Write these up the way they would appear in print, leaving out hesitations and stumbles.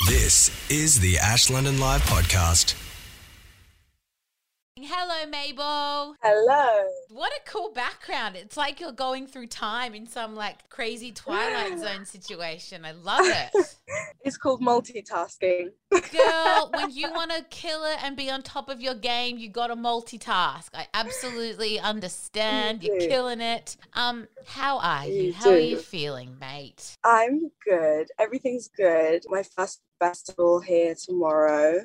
This is the Ash London Live podcast. Hello, Mabel. Hello. What a cool background. It's like you're going through time in some like crazy Twilight Zone situation. I love it. It's called multitasking. Girl, when you want to kill it and be on top of your game, you got to multitask. I absolutely understand. You're killing it. How are you? How are you feeling, mate? I'm good. Everything's good. My first festival here tomorrow.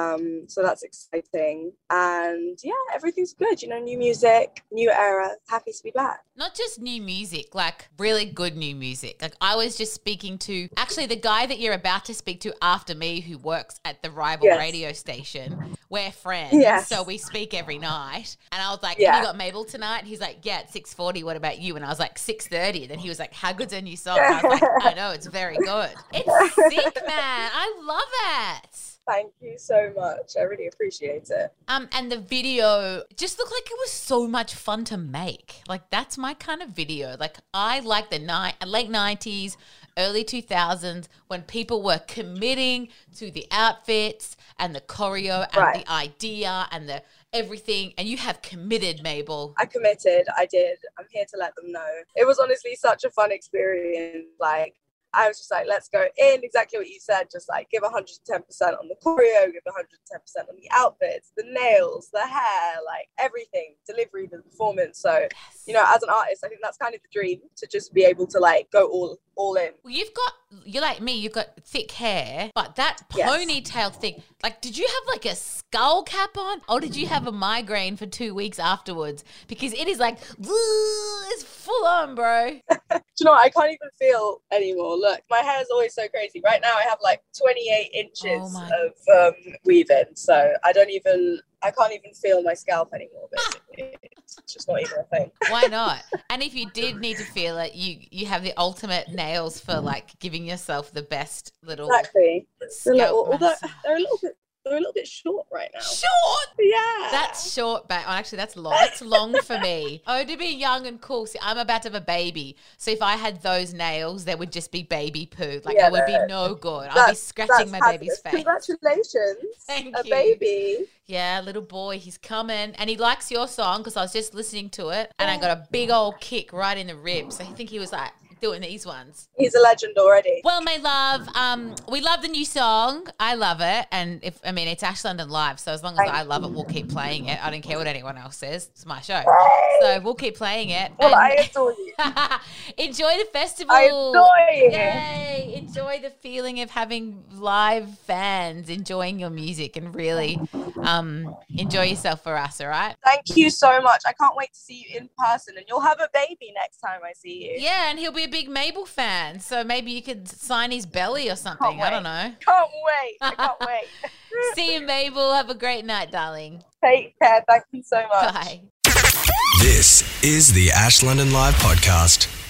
So that's exciting. And yeah, everything's good. You know, new music, new era. Happy to be back. Not just new music, like really good new music. Like I was just speaking to actually the guy that you're about to speak to after me who works at the rival radio station. We're friends, so we speak every night. And I was like, have you got Mabel tonight? He's like, yeah, at 6:40. What about you? And I was like, 6:30. And then he was like, how good's a new song? And I was like, I know, it's very good. It's sick, man. I love it. Thank you so much. I really appreciate it. And the video just looked like it was so much fun to make. Like that's my kind of video. Like I like the late 90s, early 2000s when people were committing to the outfits and the choreo and the idea and the everything. And you have committed, Mabel. I committed. I did. I'm here to let them know. It was honestly such a fun experience. Like, I was just like, let's go in, exactly what you said, just like give 110% on the choreo, give 110% on the outfits, the nails, the hair, like everything, delivery, the performance. So, you know, as an artist, I think that's kind of the dream, to just be able to like go all in. Well, you're like me, you've got thick hair, but that ponytail thing, like did you have like a skull cap on or did you have a migraine for 2 weeks afterwards? Because it is like, it's full on, bro. Do you know what? I can't even feel anymore. Look, my hair is always so crazy. Right now I have like 28 inches of weave-in, so I can't even feel my scalp anymore, basically. It's just not even a thing. Why not? And if you did need to feel it, you have the ultimate nails for like giving yourself the best little scalp although they're a little bit short right now. Short? Yeah. That's short, but actually that's long. That's long for me. Oh, to be young and cool. See, I'm about to have a baby. So if I had those nails, there would just be baby poo. Like it would be no good. I'd be scratching my baby's face. Congratulations. Thank you. Baby. Yeah, little boy, he's coming. And he likes your song because I was just listening to it and I got a big old kick right in the ribs. So I think he was like doing these ones. He's a legend already. Well, my love, we love the new song. I love it. And it's Ash London Live. So as long as I love it, we'll keep playing it. I don't care what anyone else says. It's my show. So we'll keep playing it. Well, I adore you. Enjoy the festival. I adore you. Yay. Enjoy the feeling of having live fans enjoying your music and really enjoy yourself for us, all right? Thank you so much. I can't wait to see you in person and you'll have a baby next time I see you. Yeah, and he'll be a big Mabel fan. So maybe you could sign his belly or something. I don't know. Can't wait. I can't wait. See you, Mabel. Have a great night, darling. Take care. Thank you so much. Bye. This is the Ash London Live podcast.